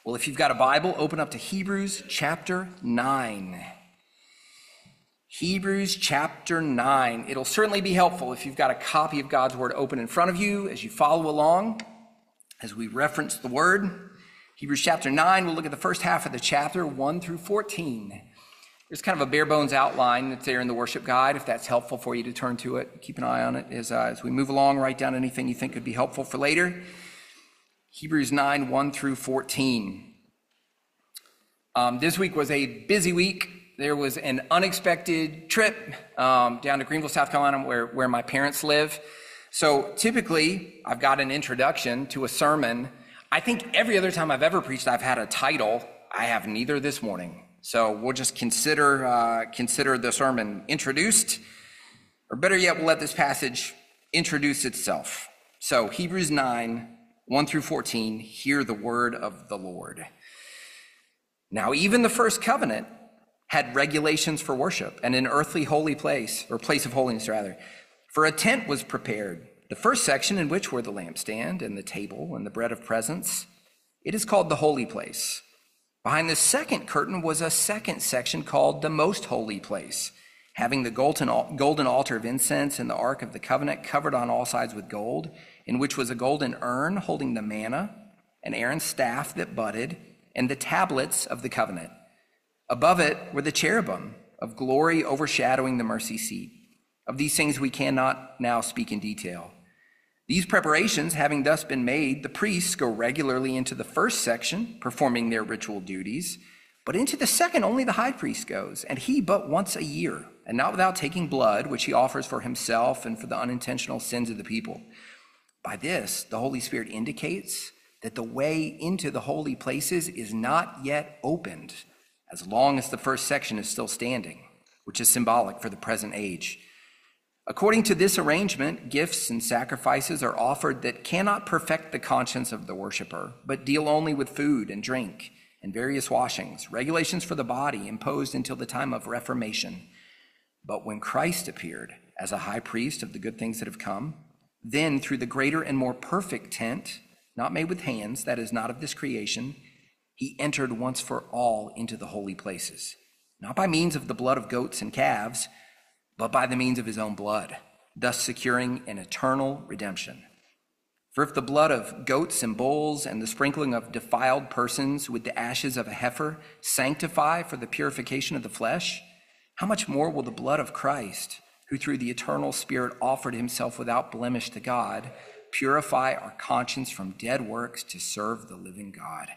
Well, if you've got a Bible, open up to Hebrews chapter 9. Hebrews chapter 9. It'll certainly be helpful if you've got a copy of God's Word open in front of you as you follow along as we reference the Word. Hebrews chapter 9, we'll look at the first half of the chapter, 1 through 14. There's kind of a bare bones outline that's there in the worship guide, if that's helpful for you to turn to it. Keep an eye on it as we move along. Write down anything you think could be helpful for later. Hebrews 9, 1 through 14. This week was a busy week. There was an unexpected trip down to Greenville, South Carolina, where my parents live. So typically, I've got an introduction to a sermon. I think every other time I've ever preached, I've had a title. I have neither this morning. So we'll just consider the sermon introduced, or better yet, we'll let this passage introduce itself. So Hebrews 9, 1 through 14, hear the word of the Lord. Now, even the first covenant had regulations for worship and an earthly holy place, or place of holiness rather. For a tent was prepared, the first section in which were the lampstand and the table and the bread of presence. It is called the holy place. Behind the second curtain was a second section called the most holy place, having the golden altar of incense and the ark of the covenant covered on all sides with gold, in which was a golden urn holding the manna, and Aaron's staff that budded, and the tablets of the covenant. Above it were the cherubim of glory overshadowing the mercy seat. Of these things we cannot now speak in detail. These preparations having thus been made, the priests go regularly into the first section, performing their ritual duties, but into the second only the high priest goes, and he but once a year, and not without taking blood, which he offers for himself and for the unintentional sins of the people. By this, the Holy Spirit indicates that the way into the holy places is not yet opened, as long as the first section is still standing, which is symbolic for the present age. According to this arrangement, gifts and sacrifices are offered that cannot perfect the conscience of the worshiper, but deal only with food and drink and various washings, regulations for the body imposed until the time of Reformation. But when Christ appeared as a high priest of the good things that have come, then through the greater and more perfect tent, not made with hands, that is not of this creation, he entered once for all into the holy places, not by means of the blood of goats and calves, but by the means of his own blood, thus securing an eternal redemption. For if the blood of goats and bulls and the sprinkling of defiled persons with the ashes of a heifer sanctify for the purification of the flesh, how much more will the blood of Christ, who through the eternal Spirit offered himself without blemish to God, purify our conscience from dead works to serve the living God?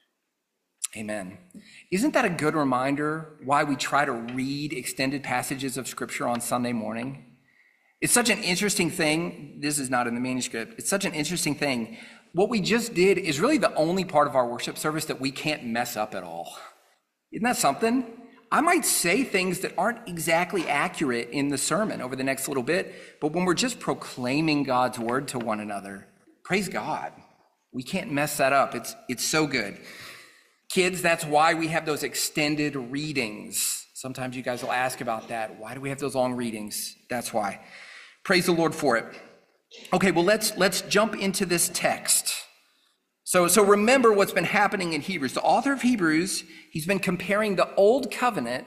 Amen. Isn't that a good reminder why we try to read extended passages of Scripture on Sunday morning? It's such an interesting thing. This is not in the manuscript. It's such an interesting thing. What we just did is really the only part of our worship service that we can't mess up at all. Isn't that something? I might say things that aren't exactly accurate in the sermon over the next little bit, but when we're just proclaiming God's word to one another, praise God, we can't mess that up. It's so good. Kids, that's why we have those extended readings. Sometimes you guys will ask about that. Why do we have those long readings? That's why. Praise the Lord for it. Okay, well, let's jump into this text. So remember what's been happening in Hebrews. The author of Hebrews, he's been comparing the old covenant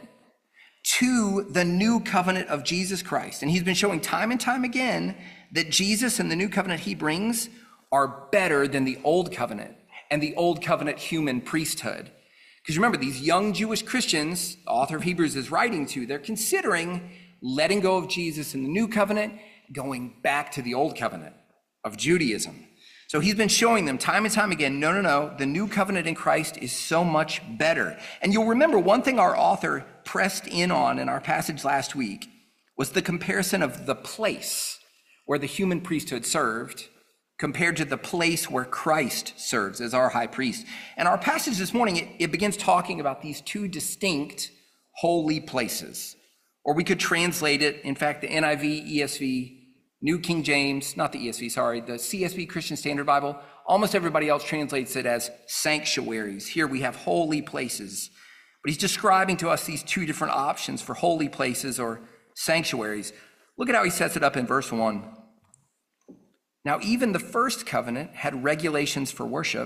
to the new covenant of Jesus Christ. And he's been showing time and time again that Jesus and the new covenant he brings are better than the old covenant and the old covenant human priesthood. Because remember, these young Jewish Christians, the author of Hebrews is writing to, they're considering letting go of Jesus in the new covenant, going back to the old covenant of Judaism. So he's been showing them time and time again, no, the new covenant in Christ is so much better. And you'll remember one thing our author pressed in on in our passage last week was the comparison of the place where the human priesthood served compared to the place where Christ serves as our high priest. And our passage this morning, it begins talking about these two distinct holy places. Or we could translate it, in fact, the NIV, ESV, New King James, not the ESV, sorry, the CSB Christian Standard Bible, almost everybody else translates it as sanctuaries. Here we have holy places. But he's describing to us these two different options for holy places or sanctuaries. Look at how he sets it up in verse 1. Now, even the first covenant had regulations for worship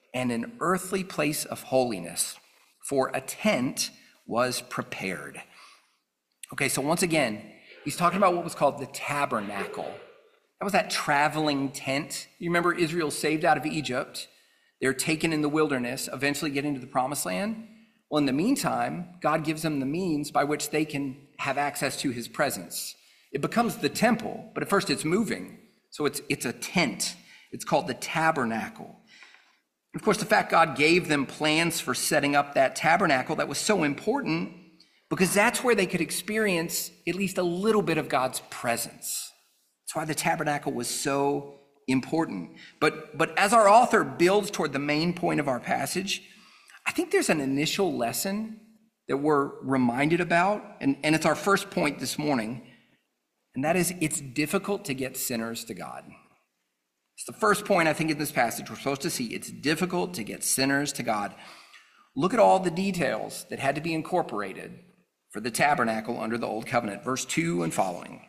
and an earthly place of holiness, for a tent was prepared. Okay, so once again, he's talking about what was called the tabernacle. That was that traveling tent. You remember Israel saved out of Egypt. They're taken in the wilderness, eventually getting to the promised land. Well, in the meantime, God gives them the means by which they can have access to his presence. It becomes the temple, but at first it's moving. So it's a tent. It's called the tabernacle. Of course, the fact God gave them plans for setting up that tabernacle, that was so important because that's where they could experience at least a little bit of God's presence. That's why the tabernacle was so important. But as our author builds toward the main point of our passage, I think there's an initial lesson that we're reminded about, and it's our first point this morning, and that is it's difficult to get sinners to God. It's the first point I think in this passage we're supposed to see. It's difficult to get sinners to God. Look at all the details that had to be incorporated for the tabernacle under the Old Covenant. Verse 2 and following.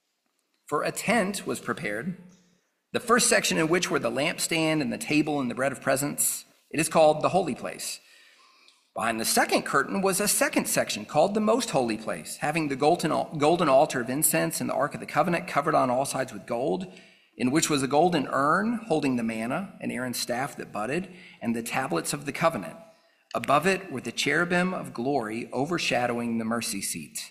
For a tent was prepared, the first section in which were the lampstand and the table and the bread of presence. It is called the holy place. Behind the second curtain was a second section called the most holy place, having the golden altar of incense and the ark of the covenant covered on all sides with gold, in which was a golden urn holding the manna and Aaron's staff that budded and the tablets of the covenant. Above it were the cherubim of glory overshadowing the mercy seat.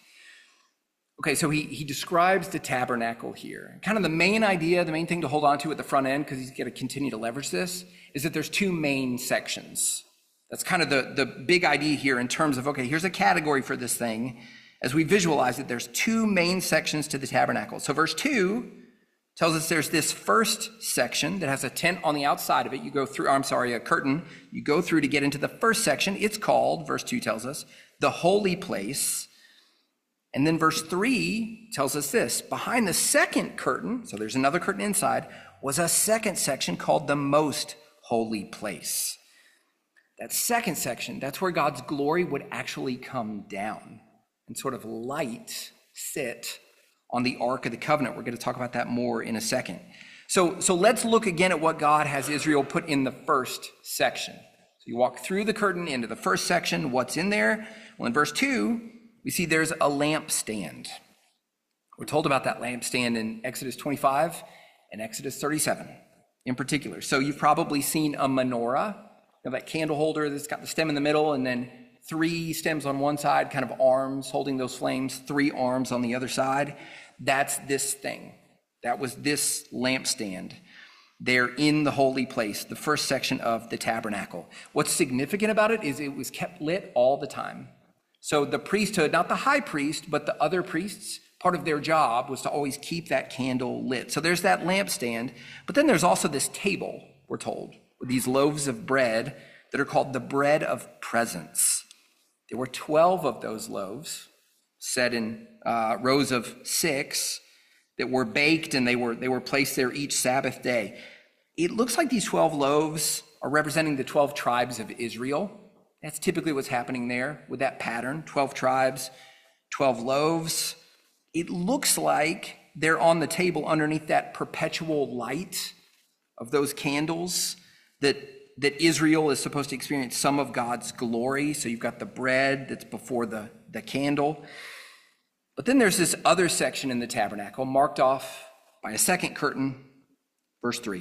Okay, so he describes the tabernacle here. Kind of the main idea, the main thing to hold on to at the front end, because he's going to continue to leverage this, is that there's two main sections. That's kind of the big idea here in terms of, okay, here's a category for this thing. As we visualize it, there's two main sections to the tabernacle. So verse 2 tells us there's this first section that has a tent on the outside of it. You go through, a curtain. You go through to get into the first section. It's called, verse 2 tells us, the holy place. And then verse 3 tells us this. Behind the second curtain, so there's another curtain inside, was a second section called the most holy place. That second section, that's where God's glory would actually come down and sort of light sit on the Ark of the Covenant. We're going to talk about that more in a second. So let's look again at what God has Israel put in the first section. So you walk through the curtain into the first section. What's in there? Well, in verse 2, we see there's a lampstand. We're told about that lampstand in Exodus 25 and Exodus 37 in particular. So you've probably seen a menorah, that candle holder that's got the stem in the middle and then 3 stems on one side, kind of arms holding those flames, 3 arms on the other side. That's this thing. That was this lampstand there in the holy place, the first section of the tabernacle. What's significant about it is it was kept lit all the time. So the priesthood, not the high priest, but the other priests, part of their job was to always keep that candle lit. So there's that lampstand, but then there's also this table, we're told, with these loaves of bread that are called the bread of presence. There were 12 of those loaves set in rows of 6 that were baked, and they were placed there each Sabbath day. It looks like these 12 loaves are representing the 12 tribes of Israel. That's typically what's happening there with that pattern, 12 tribes, 12 loaves. It looks like they're on the table underneath that perpetual light of those candles that Israel is supposed to experience some of God's glory. So you've got the bread that's before the candle. But then there's this other section in the tabernacle marked off by a second curtain, verse 3.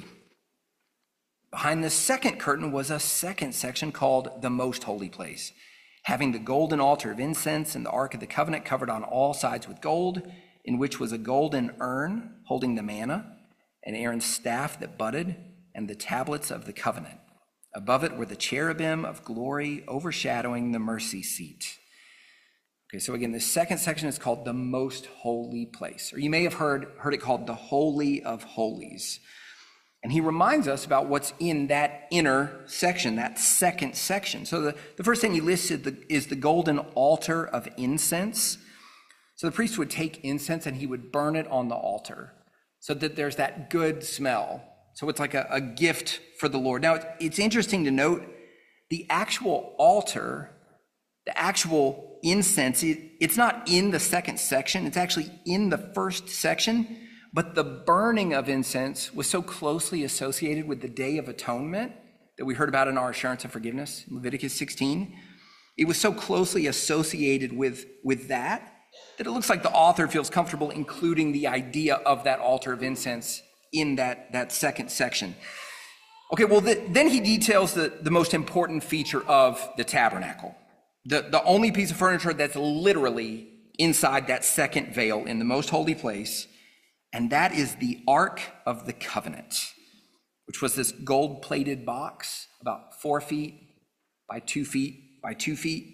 Behind the second curtain was a second section called the most holy place, having the golden altar of incense and the ark of the covenant covered on all sides with gold, in which was a golden urn holding the manna and Aaron's staff that budded and the tablets of the covenant. Above it were the cherubim of glory overshadowing the mercy seat. Okay, so again, the second section is called the most holy place, or you may have heard it called the Holy of Holies. And he reminds us about what's in that inner section, that second section. So the first thing he listed is the golden altar of incense. So the priest would take incense and he would burn it on the altar so that there's that good smell. So it's like a gift for the Lord. Now, it's interesting to note the actual altar, the actual incense, it's not in the second section. It's actually in the first section. But the burning of incense was so closely associated with the Day of Atonement that we heard about in our assurance of forgiveness, in Leviticus 16, it was so closely associated with that it looks like the author feels comfortable including the idea of that altar of incense in that second section. Okay, well, then he details the most important feature of the tabernacle, the only piece of furniture that's literally inside that second veil in the most holy place, and that is the Ark of the Covenant, which was this gold-plated box about 4 feet by 2 feet by 2 feet.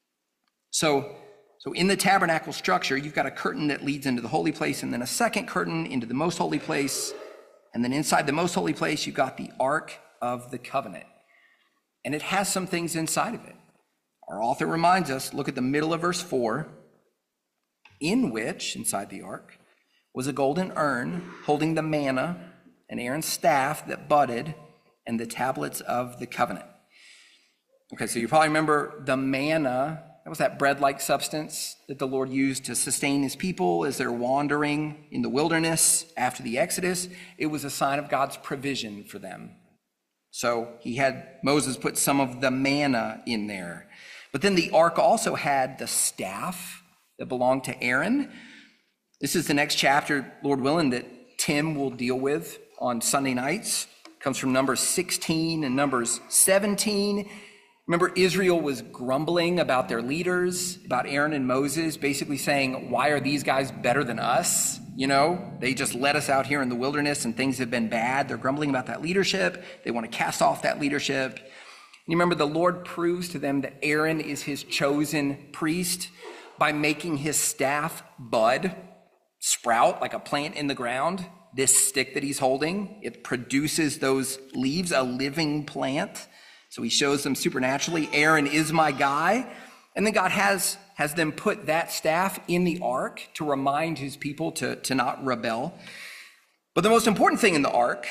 So in the tabernacle structure, you've got a curtain that leads into the holy place, and then a second curtain into the most holy place. And then inside the most holy place, you've got the Ark of the Covenant. And it has some things inside of it. Our author reminds us, look at the middle of verse 4, in which, inside the Ark, was a golden urn holding the manna and Aaron's staff that budded and the tablets of the covenant. Okay, so you probably remember the manna. That was that bread-like substance that the Lord used to sustain his people as they're wandering in the wilderness after the Exodus. It was a sign of God's provision for them. So he had Moses put some of the manna in there. But then the ark also had the staff that belonged to Aaron. This is the next chapter, Lord willing, that Tim will deal with on Sunday nights. It comes from Numbers 16 and Numbers 17. Remember, Israel was grumbling about their leaders, about Aaron and Moses, basically saying, why are these guys better than us? You know, they just let us out here in the wilderness and things have been bad. They're grumbling about that leadership. They want to cast off that leadership. And you remember, the Lord proves to them that Aaron is his chosen priest by making his staff bud, sprout like a plant in the ground. This stick that he's holding, it produces those leaves, a living plant. So he shows them supernaturally, Aaron is my guy. And then God has them put that staff in the ark to remind his people to not rebel. But the most important thing in the ark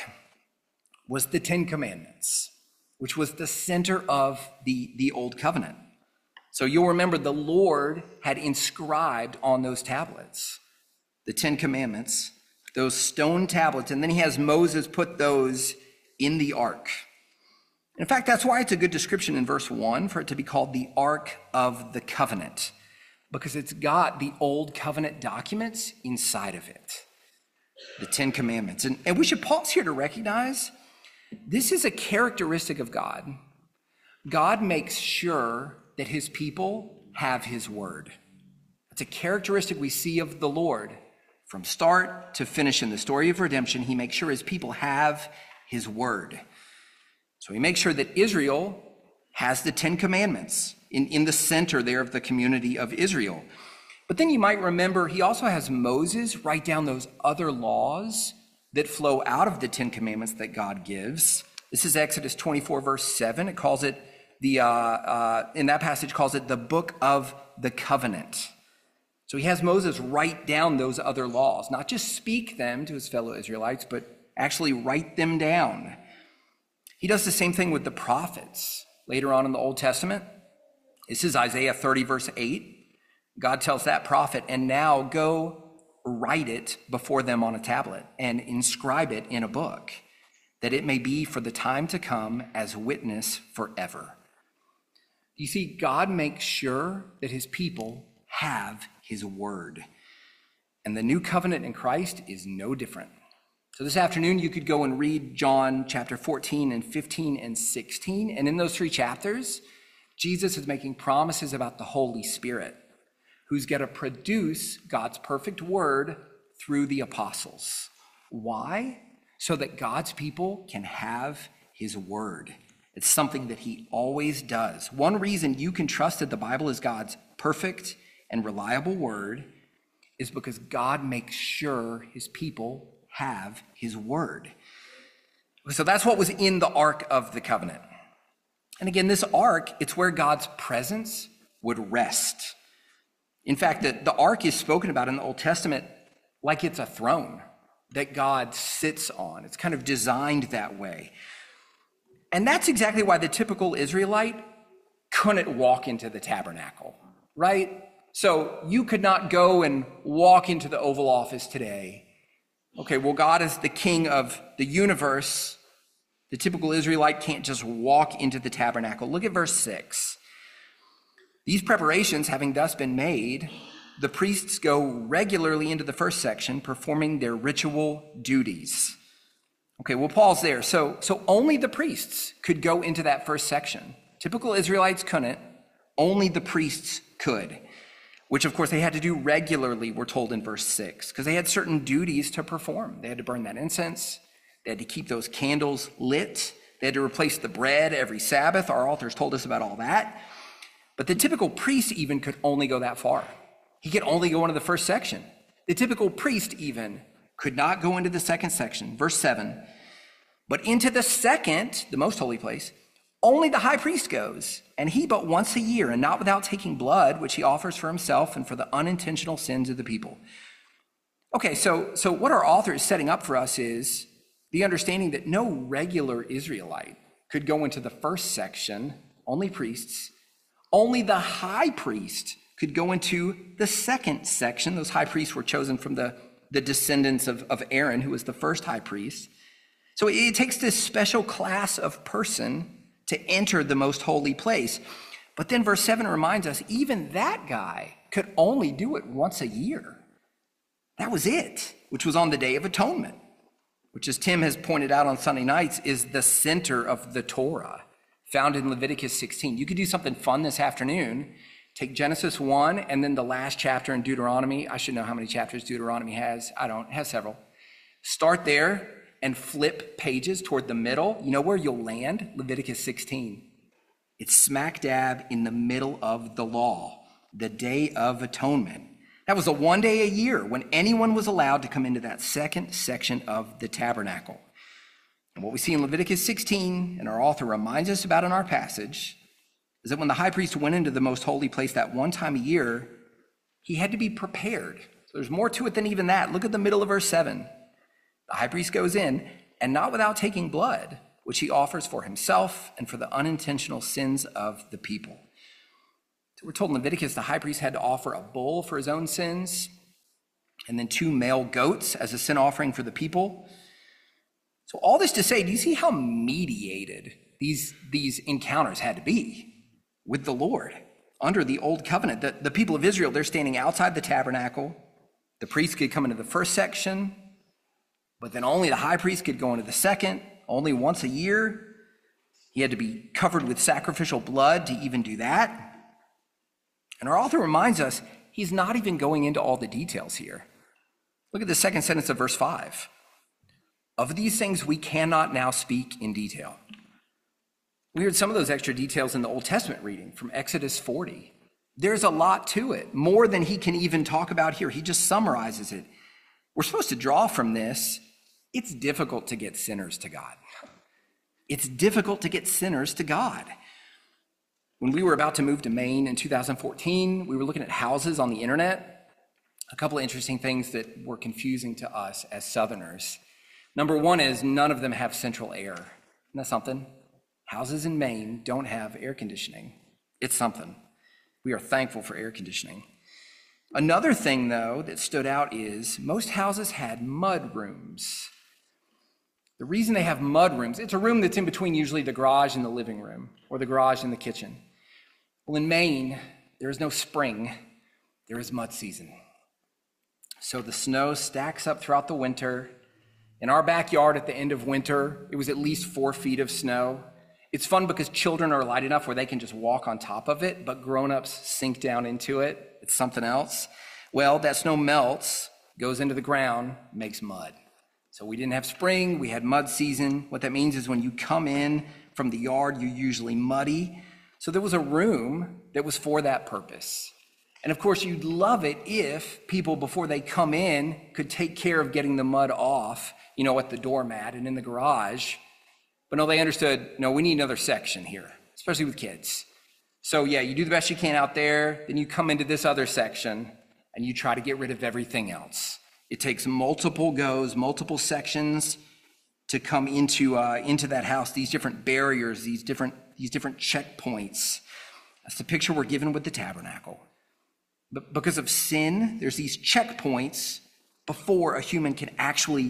was the 10 Commandments, which was the center of the Old Covenant. So you'll remember the Lord had inscribed on those tablets the 10 Commandments, those stone tablets, and then he has Moses put those in the ark. In fact, that's why it's a good description in verse 1 for it to be called the Ark of the Covenant, because it's got the Old Covenant documents inside of it, the 10 Commandments. And we should pause here to recognize this is a characteristic of God. God makes sure that his people have his word. It's a characteristic we see of the Lord. From start to finish in the story of redemption, he makes sure his people have his word. So he makes sure that Israel has the 10 Commandments in the center there of the community of Israel. But then you might remember he also has Moses write down those other laws that flow out of the 10 Commandments that God gives. This is Exodus 24, verse 7. It calls it in that passage calls it the Book of the Covenant. So he has Moses write down those other laws, not just speak them to his fellow Israelites, but actually write them down. He does the same thing with the prophets later on in the Old Testament. This is Isaiah 30, verse 8. God tells that prophet, and now go write it before them on a tablet and inscribe it in a book, that it may be for the time to come as witness forever. You see, God makes sure that his people have his word. And the new covenant in Christ is no different. So this afternoon, you could go and read John chapter 14 and 15 and 16. And in those 3 chapters, Jesus is making promises about the Holy Spirit, who's going to produce God's perfect word through the apostles. Why? So that God's people can have his word. It's something that he always does. One reason you can trust that the Bible is God's perfect and reliable word is because God makes sure his people have his word. So that's what was in the Ark of the Covenant. And again, this ark, it's where God's presence would rest. In fact, the ark is spoken about in the Old Testament like it's a throne that God sits on. It's kind of designed that way. And that's exactly why the typical Israelite couldn't walk into the tabernacle, right? So you could not go and walk into the Oval Office today. Okay, well, God is the king of the universe, The typical Israelite can't just walk into the tabernacle. Look at verse 6. These preparations having thus been made, the priests go regularly into the first section, performing their ritual duties. Okay, we'll pause there. So only the priests could go into that first section. Typical Israelites couldn't. Only the priests could, which of course they had to do regularly, we're told in verse 6, because they had certain duties to perform. They had to burn that incense. They had to keep those candles lit. They had to replace the bread every Sabbath. Our authors told us about all that. But the typical priest even could only go that far. He could only go into the first section. The typical priest even could not go into the second section. Verse 7, but into the second, the most holy place, only the high priest goes, and he but once a year, and not without taking blood, which he offers for himself and for the unintentional sins of the people. Okay, so what our author is setting up for us is the understanding that no regular Israelite could go into the first section, only priests. Only the high priest could go into the second section. Those high priests were chosen from the descendants of Aaron, who was the first high priest. So it takes this special class of person to enter the most holy place. But then verse 7 reminds us, even that guy could only do it once a year. That was it, which was on the Day of Atonement, which, as Tim has pointed out on Sunday nights, is the center of the Torah, found in Leviticus 16. You could do something fun this afternoon. Take Genesis 1 and then the last chapter in Deuteronomy. I should know how many chapters Deuteronomy has. I don't. It has several. Start there and flip pages toward the middle. You know where you'll land? Leviticus 16. It's smack dab in the middle of the law, the Day of Atonement. That was the one day a year when anyone was allowed to come into that second section of the tabernacle. And what we see in Leviticus 16, and our author reminds us about in our passage, is that when the high priest went into the most holy place that one time a year, he had to be prepared. So there's more to it than even that. Look at the middle of verse 7. The high priest goes in, and not without taking blood, which he offers for himself and for the unintentional sins of the people. So we're told in Leviticus the high priest had to offer a bull for his own sins, and then 2 male goats as a sin offering for the people. So all this to say, do you see how mediated these encounters had to be with the Lord under the old covenant? The people of Israel, they're standing outside the tabernacle. The priest could come into the first section, but then only the high priest could go into the second, only once a year. He had to be covered with sacrificial blood to even do that. And our author reminds us he's not even going into all the details here. Look at the second sentence of verse 5. Of these things we cannot now speak in detail. We heard some of those extra details in the Old Testament reading from Exodus 40. There's a lot to it, more than he can even talk about here. He just summarizes it. We're supposed to draw from this, it's difficult to get sinners to God. It's difficult to get sinners to God. When we were about to move to Maine in 2014, we were looking at houses on the internet. A couple of interesting things that were confusing to us as Southerners. Number one is none of them have central air. Isn't that something? Houses in Maine don't have air conditioning. It's something. We are thankful for air conditioning. Another thing, though, that stood out is most houses had mud rooms. The reason they have mud rooms, it's a room that's in between usually the garage and the living room, or the garage and the kitchen. Well, in Maine, there is no spring, there is mud season. So the snow stacks up throughout the winter. In our backyard at the end of winter, it was at least 4 feet of snow. It's fun because children are light enough where they can just walk on top of it, but grown-ups sink down into it. It's something else. Well, that snow melts, goes into the ground, makes mud. So we didn't have spring, we had mud season. What that means is when you come in from the yard, you're usually muddy. So there was a room that was for that purpose. And of course, you'd love it if people, before they come in, could take care of getting the mud off, at the doormat and in the garage. But no, they understood, no, we need another section here, especially with kids. So yeah, you do the best you can out there, then you come into this other section and you try to get rid of everything else. It takes multiple goes, multiple sections to come into that house, these different barriers, these different checkpoints. That's the picture we're given with the tabernacle. But because of sin, there's these checkpoints before a human can actually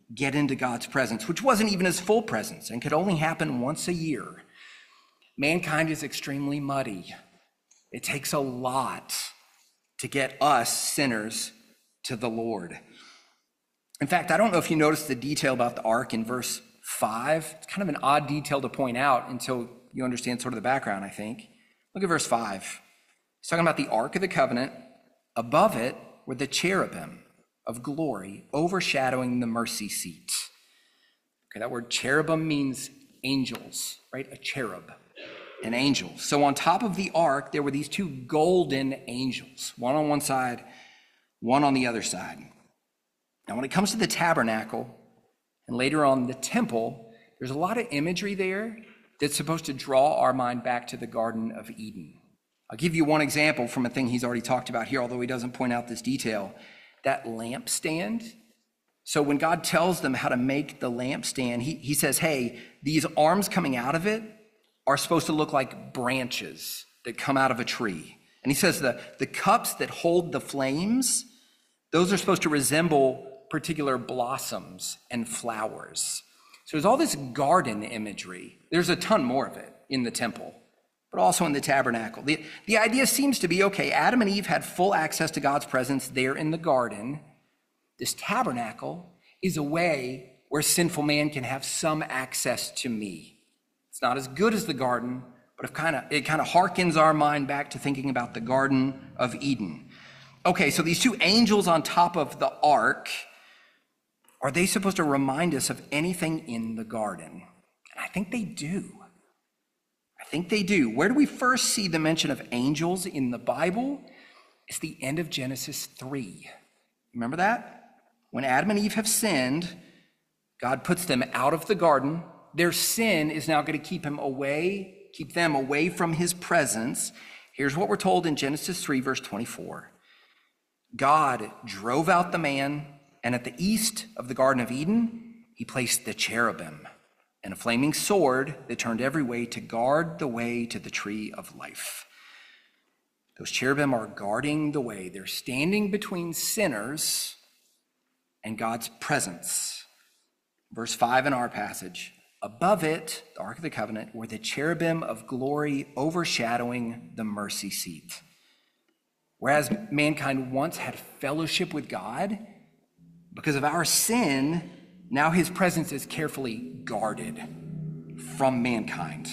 get into God's presence, which wasn't even his full presence and could only happen once a year. Mankind is extremely muddy. It takes a lot to get us sinners to the Lord. In fact, I don't know if you noticed the detail about the ark in verse 5. It's kind of an odd detail to point out until you understand sort of the background, I think. Look at verse 5. It's talking about the Ark of the Covenant. Above it were the cherubim of glory overshadowing the mercy seat. Okay, that word cherubim means angels, right? A cherub, an angel. So on top of the ark, there were these two golden angels, one on one side, one on the other side. Now, when it comes to the tabernacle and later on the temple, there's a lot of imagery there that's supposed to draw our mind back to the Garden of Eden. I'll give you one example from a thing he's already talked about here, although he doesn't point out this detail. That lampstand. So when God tells them how to make the lampstand, he says, hey, these arms coming out of it are supposed to look like branches that come out of a tree. And he says the cups that hold the flames, those are supposed to resemble particular blossoms and flowers. So there's all this garden imagery. There's a ton more of it in the temple, but also in the tabernacle. The idea seems to be, okay, Adam and Eve had full access to God's presence there in the garden. This tabernacle is a way where sinful man can have some access to me. It's not as good as the garden, but it kind of harkens our mind back to thinking about the Garden of Eden. Okay, so these two angels on top of the ark, are they supposed to remind us of anything in the garden? And I think they do. Where do we first see the mention of angels in the Bible? It's the end of Genesis 3. Remember that? When Adam and Eve have sinned, God puts them out of the garden. Their sin is now going to keep them away from his presence. Here's what we're told in Genesis 3, verse 24. God drove out the man, and at the east of the Garden of Eden, he placed the cherubim and a flaming sword that turned every way to guard the way to the tree of life. Those cherubim are guarding the way. They're standing between sinners and God's presence. Verse 5 in our passage, above it, the Ark of the Covenant, were the cherubim of glory overshadowing the mercy seat. Whereas mankind once had fellowship with God, because of our sin, now his presence is carefully guarded from mankind.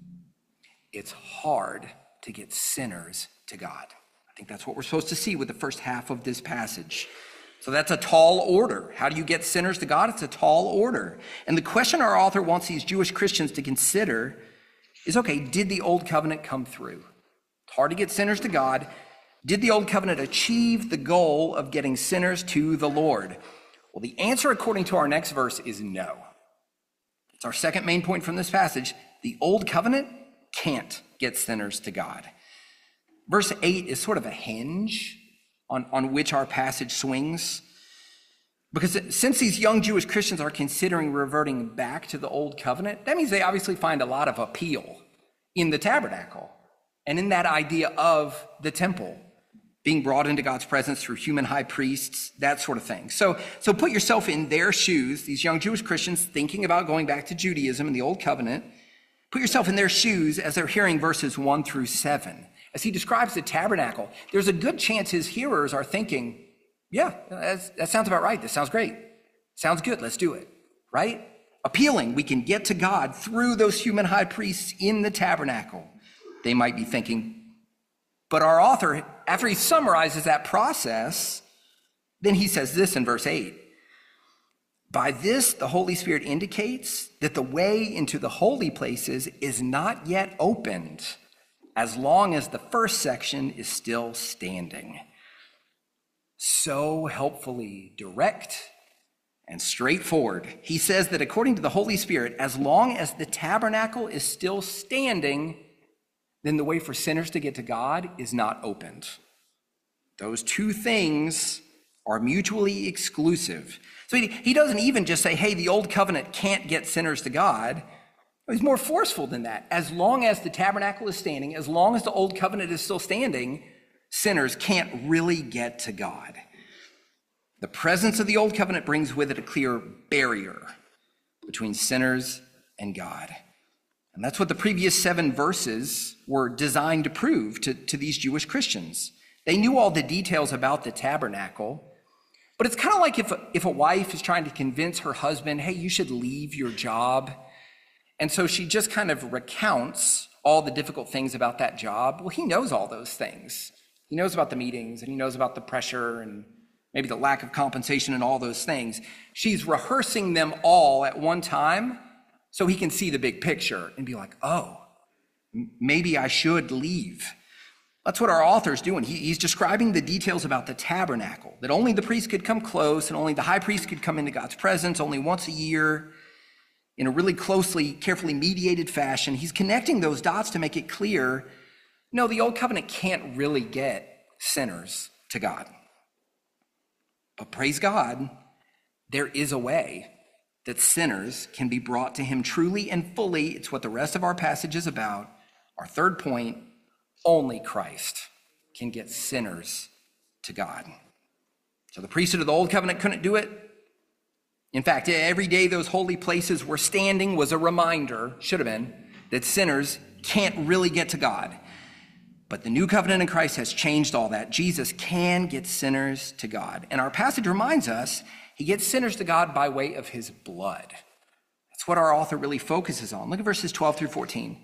It's hard to get sinners to God. I think that's what we're supposed to see with the first half of this passage. So that's a tall order. How do you get sinners to God? It's a tall order. And the question our author wants these Jewish Christians to consider is, okay, did the old covenant come through? It's hard to get sinners to God. Did the old covenant achieve the goal of getting sinners to the Lord? Well, the answer according to our next verse is no. It's our second main point from this passage. The old covenant can't get sinners to God. Verse 8 is sort of a hinge on which our passage swings. Because since these young Jewish Christians are considering reverting back to the old covenant, that means they obviously find a lot of appeal in the tabernacle and in that idea of the temple being brought into God's presence through human high priests, that sort of thing. So put yourself in their shoes, these young Jewish Christians thinking about going back to Judaism and the old covenant. Put yourself in their shoes as they're hearing verses 1 through 7. As he describes the tabernacle, there's a good chance his hearers are thinking, yeah, that sounds about right. This sounds great. Sounds good. Let's do it, right? Appealing. We can get to God through those human high priests in the tabernacle. They might be thinking. But our author, after he summarizes that process, then he says this in verse 8. By this, the Holy Spirit indicates that the way into the holy places is not yet opened, as long as the first section is still standing. So helpfully direct and straightforward. He says that according to the Holy Spirit, as long as the tabernacle is still standing, then the way for sinners to get to God is not opened. Those two things are mutually exclusive. So he doesn't even just say, hey, the old covenant can't get sinners to God. He's more forceful than that. As long as the tabernacle is standing, as long as the old covenant is still standing, sinners can't really get to God. The presence of the old covenant brings with it a clear barrier between sinners and God. And that's what the previous 7 verses were designed to prove to these Jewish Christians. They knew all the details about the tabernacle, but it's kind of like if a wife is trying to convince her husband, hey, you should leave your job. And so she just kind of recounts all the difficult things about that job. Well, he knows all those things. He knows about the meetings, and he knows about the pressure and maybe the lack of compensation and all those things. She's rehearsing them all at one time so he can see the big picture and be like, oh, maybe I should leave. That's what our author's doing. He's describing the details about the tabernacle, that only the priest could come close and only the high priest could come into God's presence only once a year in a really closely, carefully mediated fashion. He's connecting those dots to make it clear, no, the old covenant can't really get sinners to God. But praise God, there is a way that sinners can be brought to him truly and fully. It's what the rest of our passage is about. Our third point, only Christ can get sinners to God. So the priesthood of the old covenant couldn't do it. In fact, every day those holy places were standing was a reminder, should have been, that sinners can't really get to God. But the new covenant in Christ has changed all that. Jesus can get sinners to God. And our passage reminds us he gets sinners to God by way of his blood. That's what our author really focuses on. Look at verses 12 through 14.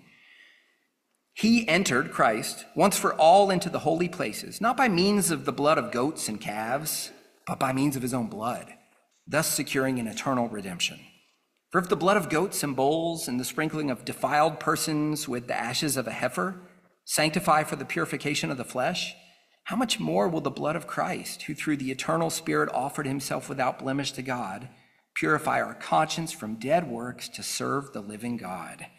He entered, Christ, once for all into the holy places, not by means of the blood of goats and calves, but by means of his own blood, thus securing an eternal redemption. For if the blood of goats and bulls and the sprinkling of defiled persons with the ashes of a heifer sanctify for the purification of the flesh, how much more will the blood of Christ, who through the eternal Spirit offered himself without blemish to God, purify our conscience from dead works to serve the living God?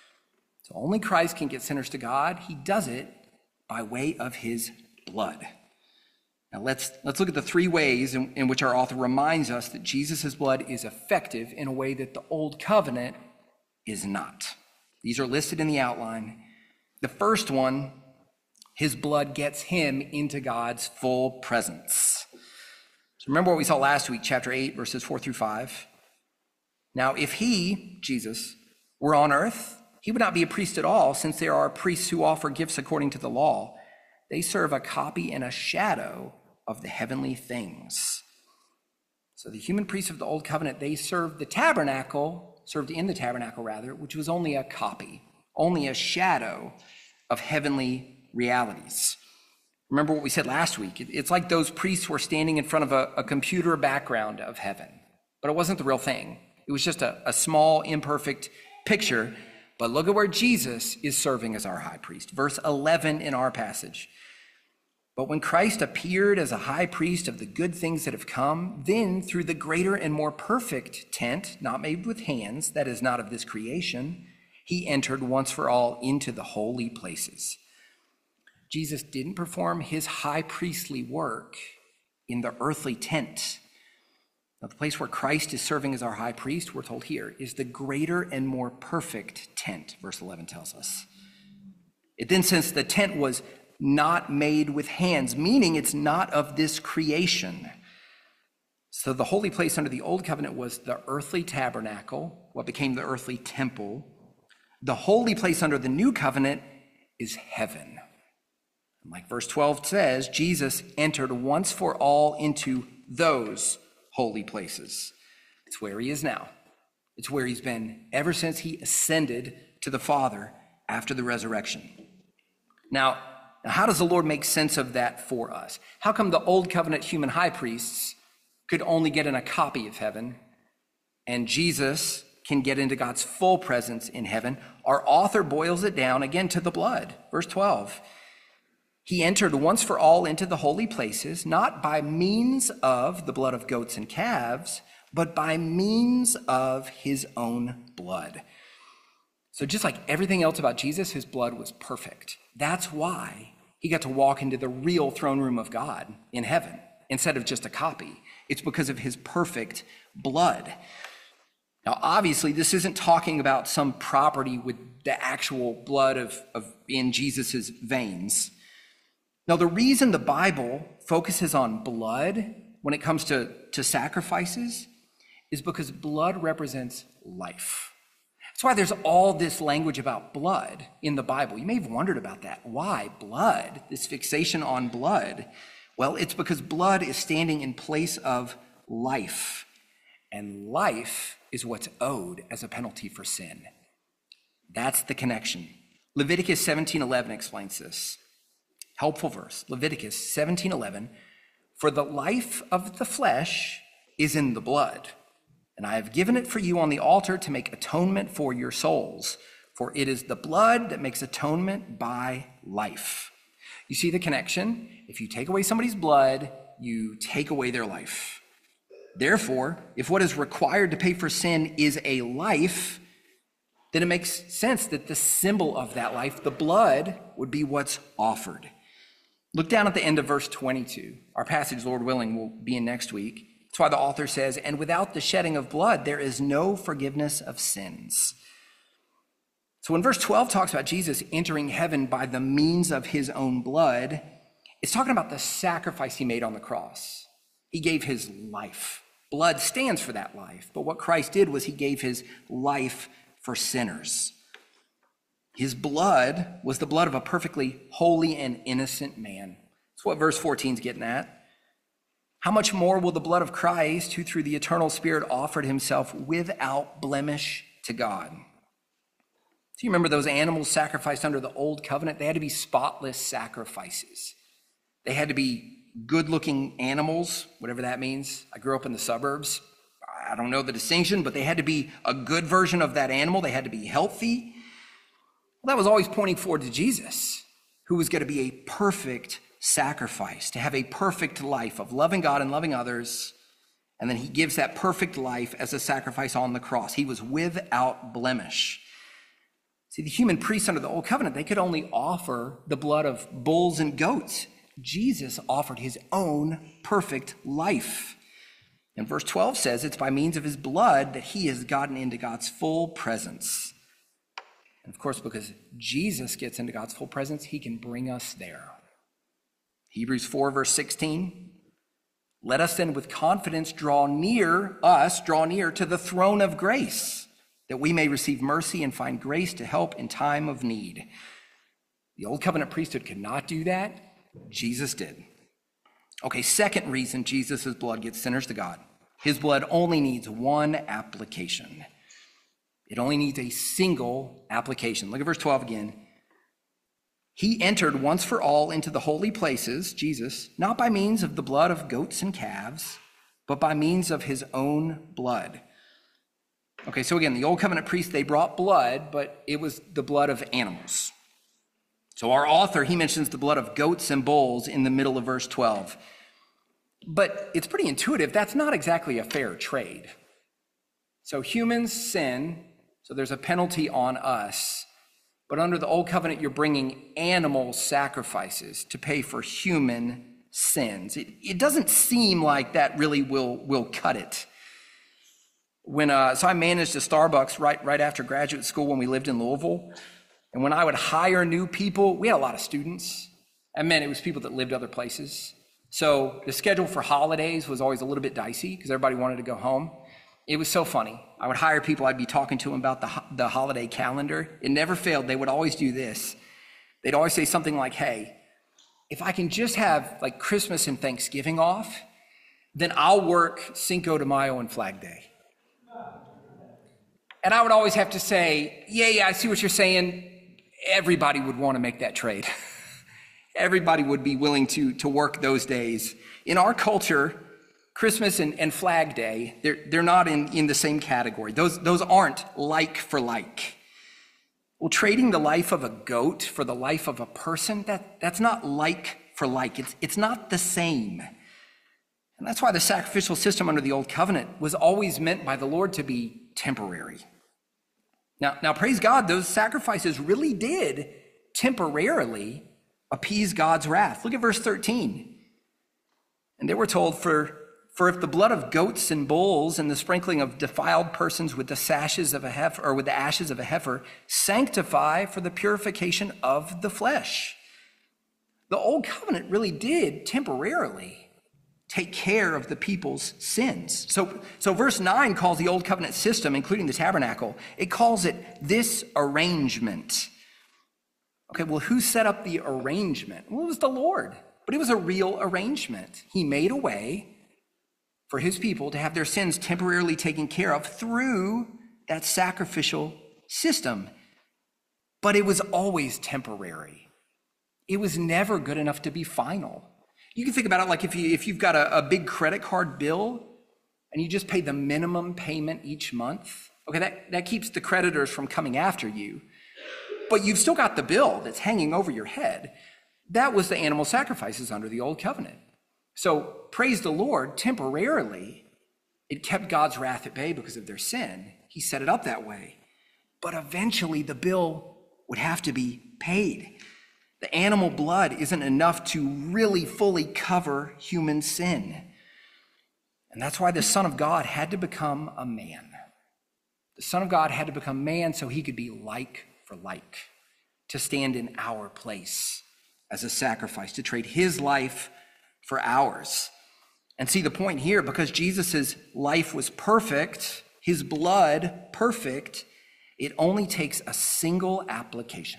So only Christ can get sinners to God. He does it by way of his blood. Now let's look at the 3 ways in which our author reminds us that Jesus' blood is effective in a way that the old covenant is not. These are listed in the outline. The first one, his blood gets him into God's full presence. So remember what we saw last week, chapter 8, verses 4 through 5. Now, if he, Jesus, were on earth, he would not be a priest at all, since there are priests who offer gifts according to the law. They serve a copy and a shadow of the heavenly things. So the human priests of the old covenant, they served in the tabernacle, which was only a copy, only a shadow of heavenly realities. Remember what we said last week. It's like those priests were standing in front of a computer background of heaven, but it wasn't the real thing. It was just a small, imperfect picture. But look at where Jesus is serving as our high priest. Verse 11 in our passage. But when Christ appeared as a high priest of the good things that have come, then through the greater and more perfect tent, not made with hands, that is not of this creation, he entered once for all into the holy places. Jesus didn't perform his high priestly work in the earthly tent. Now, the place where Christ is serving as our high priest, we're told here, is the greater and more perfect tent, verse 11 tells us. It then says the tent was not made with hands, meaning it's not of this creation. So the holy place under the old covenant was the earthly tabernacle, what became the earthly temple. The holy place under the new covenant is heaven. And like verse 12 says, Jesus entered once for all into those holy places. It's where he is now. It's where he's been ever since he ascended to the Father after the resurrection. Now, how does the Lord make sense of that for us? How come the old covenant human high priests could only get in a copy of heaven, and Jesus can get into God's full presence in heaven? Our author boils it down again to the blood. Verse 12. He entered once for all into the holy places, not by means of the blood of goats and calves, but by means of his own blood. So just like everything else about Jesus, his blood was perfect. That's why he got to walk into the real throne room of God in heaven instead of just a copy. It's because of his perfect blood. Now, obviously, this isn't talking about some property with the actual blood of in Jesus's veins. Now, the reason the Bible focuses on blood when it comes to sacrifices is because blood represents life. That's why there's all this language about blood in the Bible. You may have wondered about that. Why blood? This fixation on blood. Well, it's because blood is standing in place of life. And life is what's owed as a penalty for sin. That's the connection. Leviticus 17:11 explains this. Helpful verse. Leviticus 17:11. For the life of the flesh is in the blood, and I have given it for you on the altar to make atonement for your souls. For it is the blood that makes atonement by life. You see the connection? If you take away somebody's blood, you take away their life. Therefore, if what is required to pay for sin is a life, then it makes sense that the symbol of that life, the blood, would be what's offered. Look down at the end of verse 22. Our passage, Lord willing, will be in next week. That's why the author says, and without the shedding of blood, there is no forgiveness of sins. So when verse 12 talks about Jesus entering heaven by the means of his own blood, it's talking about the sacrifice he made on the cross. He gave his life. Blood stands for that life, but what Christ did was he gave his life for sinners. His blood was the blood of a perfectly holy and innocent man. That's what verse 14 is getting at. How much more will the blood of Christ, who through the eternal Spirit offered himself without blemish to God? Do you remember those animals sacrificed under the old covenant? They had to be spotless sacrifices. They had to be good-looking animals, whatever that means. I grew up in the suburbs. I don't know the distinction, but they had to be a good version of that animal. They had to be healthy. Well, that was always pointing forward to Jesus, who was going to be a perfect sacrifice, to have a perfect life of loving God and loving others. And then he gives that perfect life as a sacrifice on the cross. He was without blemish. See, the human priests under the old covenant, they could only offer the blood of bulls and goats. Jesus offered his own perfect life. And verse 12 says it's by means of his blood that he has gotten into God's full presence. And of course, because Jesus gets into God's full presence, he can bring us there. Hebrews 4, verse 16. Let us then with confidence draw near to the throne of grace, that we may receive mercy and find grace to help in time of need. The old covenant priesthood could not do that. Jesus did. Okay, second reason Jesus' blood gets sinners to God. His blood only needs one application. It only needs a single application. Look at verse 12 again. He entered once for all into the holy places, Jesus, not by means of the blood of goats and calves, but by means of his own blood. Okay, so again, the old covenant priests, they brought blood, but it was the blood of animals. So our author, he mentions the blood of goats and bulls in the middle of verse 12. But it's pretty intuitive. That's not exactly a fair trade. So humans sin, so there's a penalty on us. But under the old covenant, you're bringing animal sacrifices to pay for human sins. It doesn't seem like that really will cut it. So I managed a Starbucks right after graduate school when we lived in Louisville. And when I would hire new people, we had a lot of students. I meant it was people that lived other places. So the schedule for holidays was always a little bit dicey because everybody wanted to go home. It was so funny. I would hire people, I'd be talking to them about the holiday calendar. It never failed. They would always do this. They'd always say something like, hey, if I can just have like Christmas and Thanksgiving off, then I'll work Cinco de Mayo and Flag Day. And I would always have to say, yeah, I see what you're saying. Everybody would want to make that trade. Everybody would be willing to work those days. In our culture, Christmas and Flag Day, they're not in the same category. Those aren't like for like. Well, trading the life of a goat for the life of a person, that's not like for like. It's not the same. And that's why the sacrificial system under the old covenant was always meant by the Lord to be temporary. Now, praise God, those sacrifices really did temporarily appease God's wrath. Look at verse 13. And they were told, for if the blood of goats and bulls and the sprinkling of defiled persons with the ashes of a heifer sanctify for the purification of the flesh. The old covenant really did temporarily take care of the people's sins. So verse 9 calls the old covenant system, including the tabernacle, it calls it this arrangement. Okay, well, who set up the arrangement? Well, it was the Lord, but it was a real arrangement. He made a way for his people to have their sins temporarily taken care of through that sacrificial system. But it was always temporary. It was never good enough to be final. You can think about it like if you've got a big credit card bill and you just pay the minimum payment each month, okay, that keeps the creditors from coming after you. But you've still got the bill that's hanging over your head. That was the animal sacrifices under the old covenant. So praise the Lord, temporarily, it kept God's wrath at bay because of their sin. He set it up that way. But eventually the bill would have to be paid. The animal blood isn't enough to really fully cover human sin. And that's why the Son of God had to become a man. The Son of God had to become man so he could be like for like, to stand in our place as a sacrifice, to trade his life for ours. And see the point here, because Jesus' life was perfect, his blood perfect, it only takes a single application,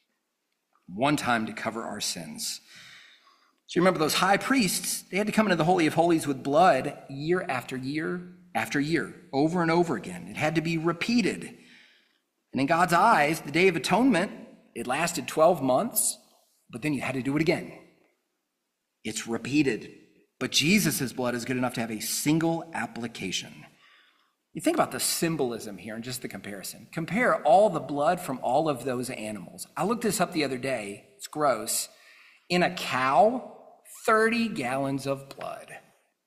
one time to cover our sins. So you remember those high priests, they had to come into the Holy of Holies with blood year after year after year, over and over again. It had to be repeated. And in God's eyes, the Day of Atonement, it lasted 12 months, but then you had to do it again. It's repeated. But Jesus' blood is good enough to have a single application. You think about the symbolism here and just the comparison. Compare all the blood from all of those animals. I looked this up the other day. It's gross. In a cow, 30 gallons of blood.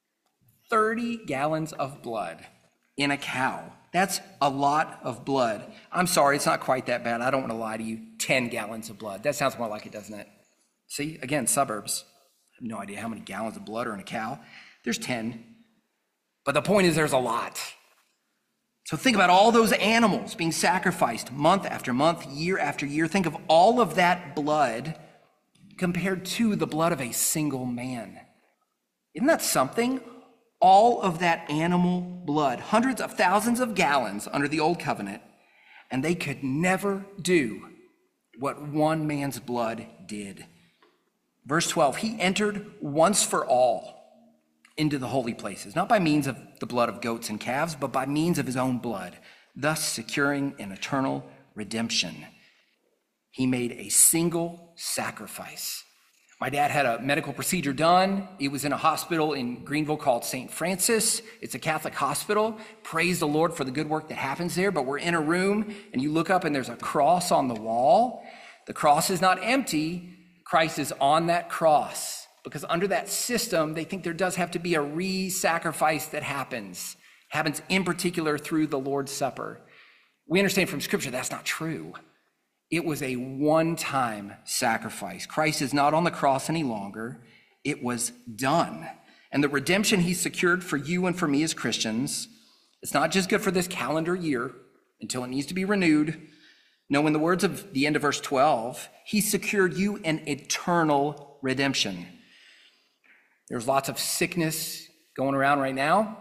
30 gallons of blood in a cow. That's a lot of blood. I'm sorry, it's not quite that bad. I don't want to lie to you. 10 gallons of blood. That sounds more like it, doesn't it? See, again, suburbs. I have no idea how many gallons of blood are in a cow. There's 10. But the point is there's a lot. So think about all those animals being sacrificed month after month, year after year. Think of all of that blood compared to the blood of a single man. Isn't that something? All of that animal blood, hundreds of thousands of gallons under the old covenant, and they could never do what one man's blood did. Verse 12, he entered once for all into the holy places, not by means of the blood of goats and calves, but by means of his own blood, thus securing an eternal redemption. He made a single sacrifice. My dad had a medical procedure done. It was in a hospital in Greenville called St. Francis. It's a Catholic hospital. Praise the Lord for the good work that happens there. But we're in a room and you look up and there's a cross on the wall. The cross is not empty. Christ is on that cross. Because under that system, they think there does have to be a re-sacrifice that happens in particular through the Lord's Supper. We understand from Scripture that's not true. It was a one-time sacrifice. Christ is not on the cross any longer. It was done. And the redemption he secured for you and for me as Christians, it's not just good for this calendar year until it needs to be renewed. No, in the words of the end of verse 12, he secured you an eternal redemption. There's lots of sickness going around right now.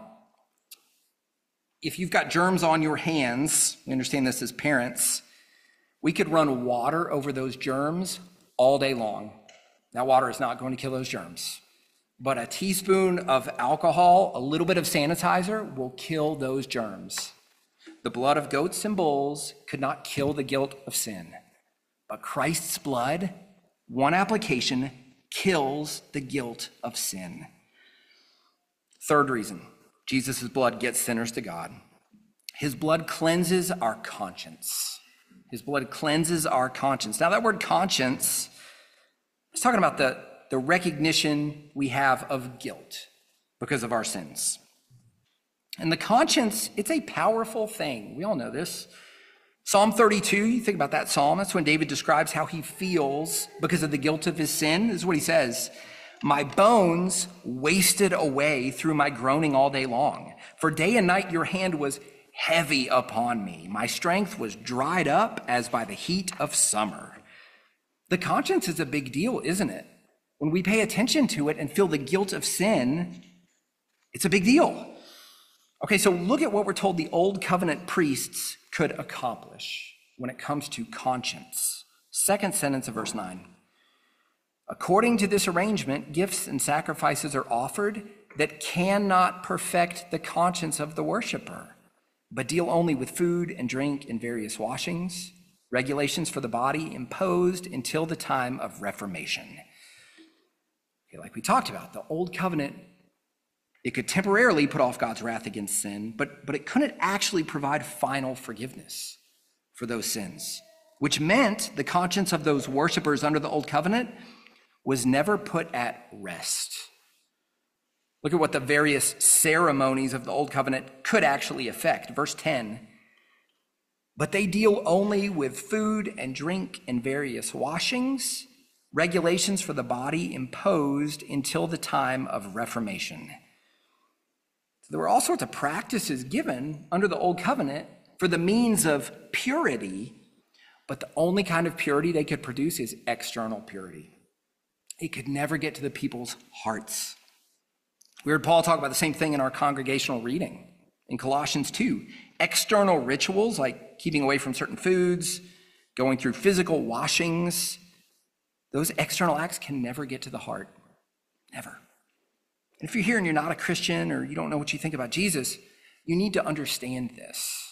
If you've got germs on your hands, we understand this as parents, we could run water over those germs all day long. That water is not going to kill those germs. But a teaspoon of alcohol, a little bit of sanitizer will kill those germs. The blood of goats and bulls could not kill the guilt of sin. But Christ's blood, one application, kills the guilt of sin. Third reason, Jesus' blood gets sinners to God. His blood cleanses our conscience. His blood cleanses our conscience. Now that word conscience, it's talking about the recognition we have of guilt because of our sins. And the conscience, it's a powerful thing. We all know this. Psalm 32, you think about that psalm, that's when David describes how he feels because of the guilt of his sin. This is what he says: my bones wasted away through my groaning all day long. For day and night your hand was heavy upon me. My strength was dried up as by the heat of summer. The conscience is a big deal, isn't it? When we pay attention to it and feel the guilt of sin, It's a big deal. Okay, so look at what we're told the Old Covenant priests could accomplish when it comes to conscience. Second sentence of verse 9. According to this arrangement, gifts and sacrifices are offered that cannot perfect the conscience of the worshiper, but deal only with food and drink and various washings, regulations for the body imposed until the time of Reformation. Okay, like we talked about, the Old Covenant, it could temporarily put off God's wrath against sin, but it couldn't actually provide final forgiveness for those sins, which meant the conscience of those worshipers under the Old Covenant was never put at rest. Look at what the various ceremonies of the Old Covenant could actually affect. Verse 10, but they deal only with food and drink and various washings, regulations for the body imposed until the time of Reformation. So there were all sorts of practices given under the Old Covenant for the means of purity, but the only kind of purity they could produce is external purity. It could never get to the people's hearts. We heard Paul talk about the same thing in our congregational reading in Colossians 2. External rituals like keeping away from certain foods, going through physical washings, those external acts can never get to the heart. Never. And if you're here and you're not a Christian or you don't know what you think about Jesus, you need to understand this.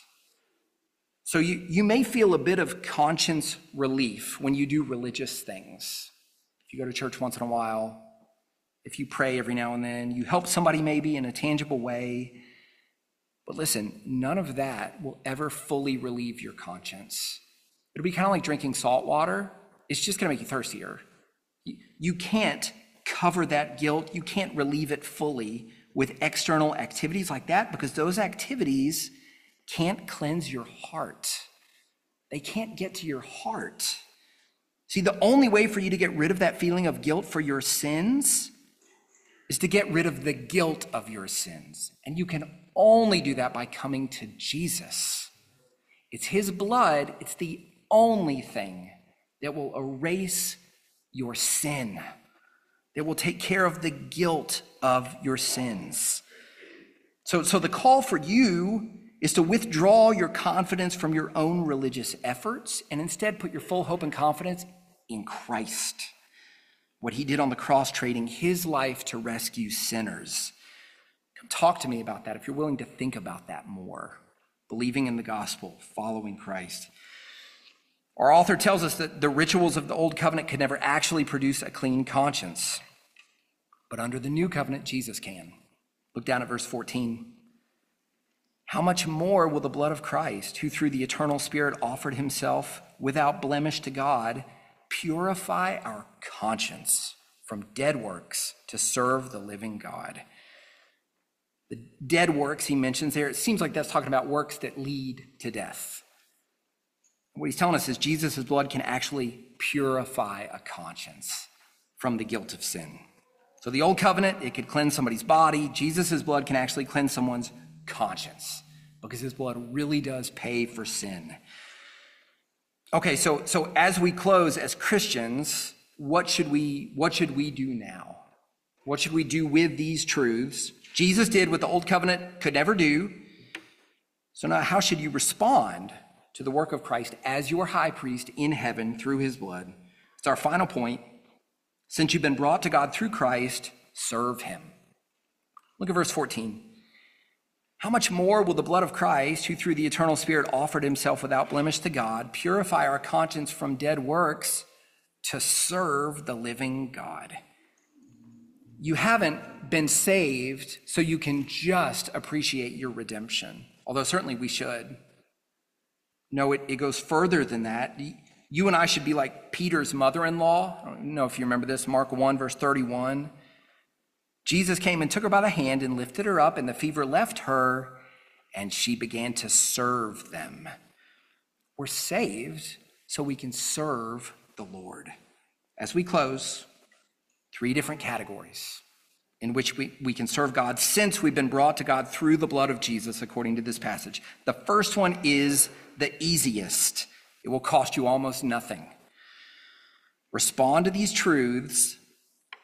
So you may feel a bit of conscience relief when you do religious things. If you go to church once in a while, if you pray every now and then, you help somebody maybe in a tangible way. But listen, none of that will ever fully relieve your conscience. It'll be kind of like drinking salt water. It's just going to make you thirstier. You can't cover that guilt. You can't relieve it fully with external activities like that because those activities can't cleanse your heart. They can't get to your heart. See, the only way for you to get rid of that feeling of guilt for your sins is to get rid of the guilt of your sins. And you can only do that by coming to Jesus. It's his blood. It's the only thing that will erase your sin, that will take care of the guilt of your sins. So the call for you is to withdraw your confidence from your own religious efforts and instead put your full hope and confidence in Christ. What he did on the cross, trading his life to rescue sinners. Come talk to me about that if you're willing to think about that more. Believing in the gospel, following Christ. Our author tells us that the rituals of the Old Covenant could never actually produce a clean conscience. But under the New Covenant, Jesus can. Look down at verse 14. How much more will the blood of Christ, who through the eternal Spirit offered himself without blemish to God, purify our conscience from dead works to serve the living God? The dead works he mentions there, it seems like that's talking about works that lead to death. What he's telling us is Jesus' blood can actually purify a conscience from the guilt of sin. So the Old Covenant, it could cleanse somebody's body. Jesus' blood can actually cleanse someone's conscience because his blood really does pay for sin. Okay, so as we close as Christians, what should we do now? What should we do with these truths? Jesus did what the Old Covenant could never do. So now how should you respond to the work of Christ as your high priest in heaven through his blood? It's our final point. Since you've been brought to God through Christ, serve him. Look at verse 14. How much more will the blood of Christ, who through the eternal Spirit offered himself without blemish to God, purify our conscience from dead works to serve the living God? You haven't been saved so you can just appreciate your redemption, although certainly we should. No, it goes further than that. You and I should be like Peter's mother-in-law. I don't know if you remember this, Mark 1, verse 31. Jesus came and took her by the hand and lifted her up, and the fever left her, and she began to serve them. We're saved so we can serve the Lord. As we close, 3 different categories in which we can serve God since we've been brought to God through the blood of Jesus, according to this passage. The first one is the easiest. It will cost you almost nothing. Respond to these truths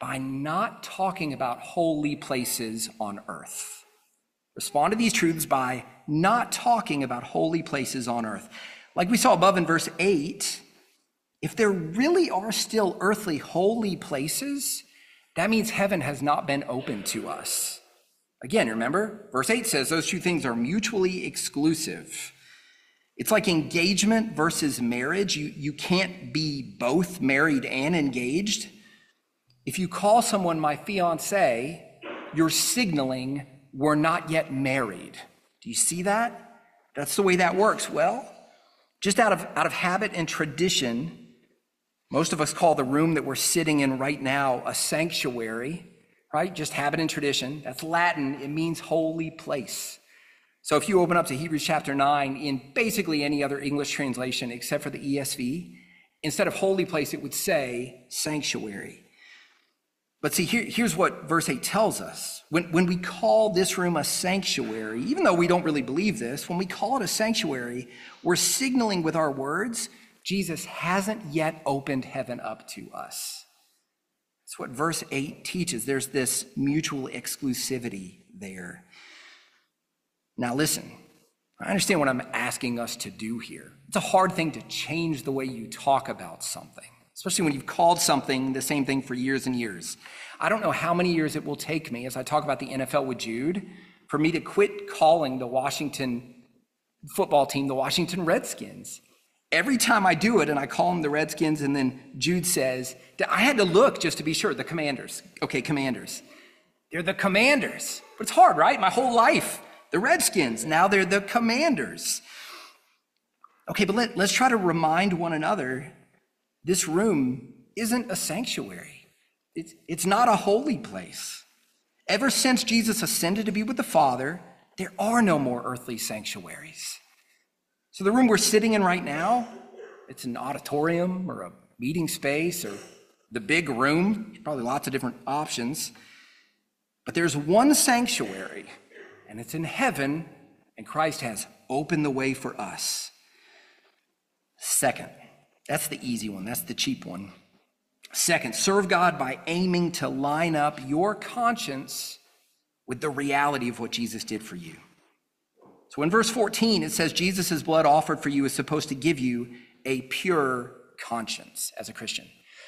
by not talking about holy places on earth. Respond to these truths by not talking about holy places on earth. Like we saw above in verse 8, if there really are still earthly holy places, that means heaven has not been open to us. Again, remember, verse 8 says those two things are mutually exclusive. It's like engagement versus marriage. You can't be both married and engaged. If you call someone my fiance, you're signaling we're not yet married. Do you see that? That's the way that works. Well, just out of habit and tradition, most of us call the room that we're sitting in right now a sanctuary, right? Just habit and tradition. That's Latin. It means holy place. So if you open up to Hebrews chapter 9 in basically any other English translation except for the ESV, instead of holy place, it would say sanctuary. But see, here's what verse 8 tells us. When we call this room a sanctuary, even though we don't really believe this, when we call it a sanctuary, we're signaling with our words, Jesus hasn't yet opened heaven up to us. That's what verse 8 teaches. There's this mutual exclusivity there. Now listen, I understand what I'm asking us to do here. It's a hard thing to change the way you talk about something, especially when you've called something the same thing for years and years. I don't know how many years it will take me as I talk about the NFL with Jude for me to quit calling the Washington football team the Washington Redskins. Every time I do it and I call them the Redskins and then Jude says, I had to look just to be sure, the Commanders. Okay, Commanders. They're the Commanders. But it's hard, right? My whole life, the Redskins, now they're the Commanders. Okay, but let's try to remind one another, this room isn't a sanctuary. It's not a holy place. Ever since Jesus ascended to be with the Father, there are no more earthly sanctuaries. So the room we're sitting in right now, it's an auditorium or a meeting space or the big room, probably lots of different options. But there's one sanctuary, and it's in heaven, and Christ has opened the way for us. Second, that's the easy one, that's the cheap one. Second, serve God by aiming to line up your conscience with the reality of what Jesus did for you. So in verse 14, it says Jesus' blood offered for you is supposed to give you a pure conscience as a Christian.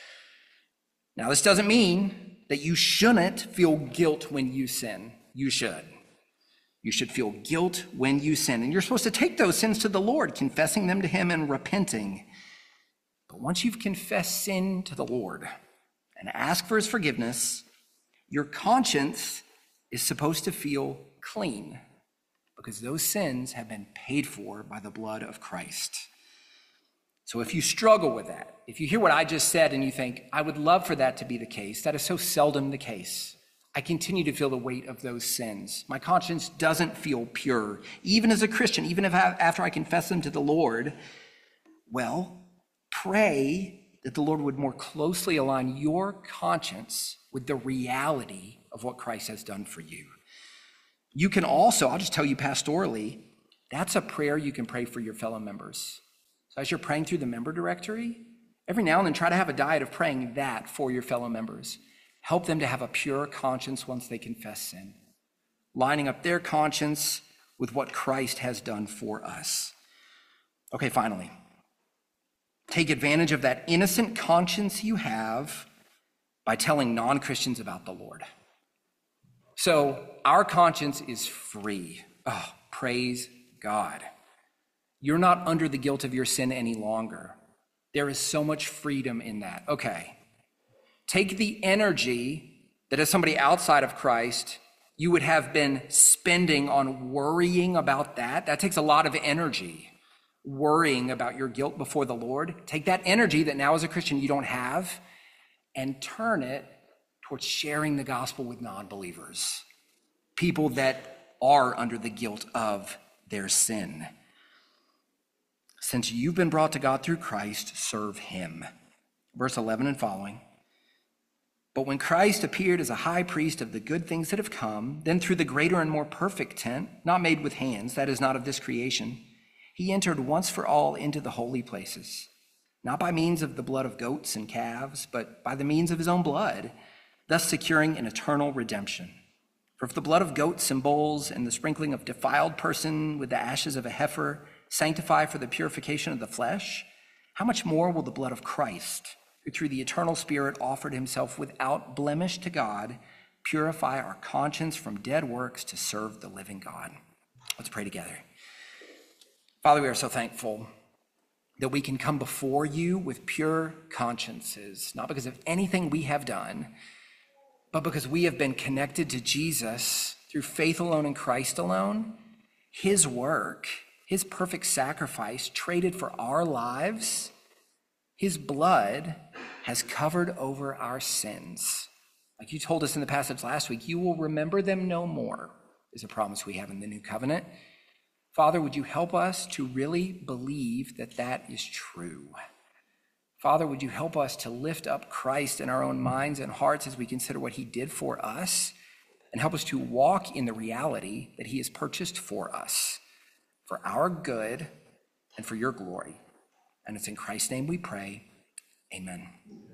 Now, this doesn't mean that you shouldn't feel guilt when you sin. You should. You should feel guilt when you sin. And you're supposed to take those sins to the Lord, confessing them to him and repenting. But once you've confessed sin to the Lord and asked for his forgiveness, your conscience is supposed to feel clean, because those sins have been paid for by the blood of Christ. So if you struggle with that, if you hear what I just said and you think, I would love for that to be the case, that is so seldom the case. I continue to feel the weight of those sins. My conscience doesn't feel pure, even as a Christian, even if after I confess them to the Lord. Well, pray that the Lord would more closely align your conscience with the reality of what Christ has done for you. You can also, I'll just tell you pastorally, that's a prayer you can pray for your fellow members. So as you're praying through the member directory, every now and then try to have a diet of praying that for your fellow members. Help them to have a pure conscience once they confess sin, lining up their conscience with what Christ has done for us. Okay, finally, take advantage of that innocent conscience you have by telling non-Christians about the Lord. So our conscience is free. Oh, praise God. You're not under the guilt of your sin any longer. There is so much freedom in that. Okay. Take the energy that as somebody outside of Christ, you would have been spending on worrying about that. That takes a lot of energy, worrying about your guilt before the Lord. Take that energy that now as a Christian you don't have and turn it towards sharing the gospel with non-believers, people that are under the guilt of their sin. Since you've been brought to God through Christ, serve him. Verse 11 and following. But when Christ appeared as a high priest of the good things that have come, then through the greater and more perfect tent, not made with hands, that is not of this creation, he entered once for all into the holy places, not by means of the blood of goats and calves, but by the means of his own blood, thus securing an eternal redemption. For if the blood of goats and bulls and the sprinkling of defiled person with the ashes of a heifer sanctify for the purification of the flesh, how much more will the blood of Christ, who through the eternal Spirit offered himself without blemish to God, purify our conscience from dead works to serve the living God? Let's pray together. Father, we are so thankful that we can come before you with pure consciences, not because of anything we have done, but because we have been connected to Jesus through faith alone in Christ alone. His work, his perfect sacrifice traded for our lives, his blood has covered over our sins. Like you told us in the passage last week, you will remember them no more, is a promise we have in the new covenant. Father, would you help us to really believe that that is true? Father, would you help us to lift up Christ in our own minds and hearts as we consider what he did for us, and help us to walk in the reality that he has purchased for us, for our good and for your glory. And it's in Christ's name we pray. Amen.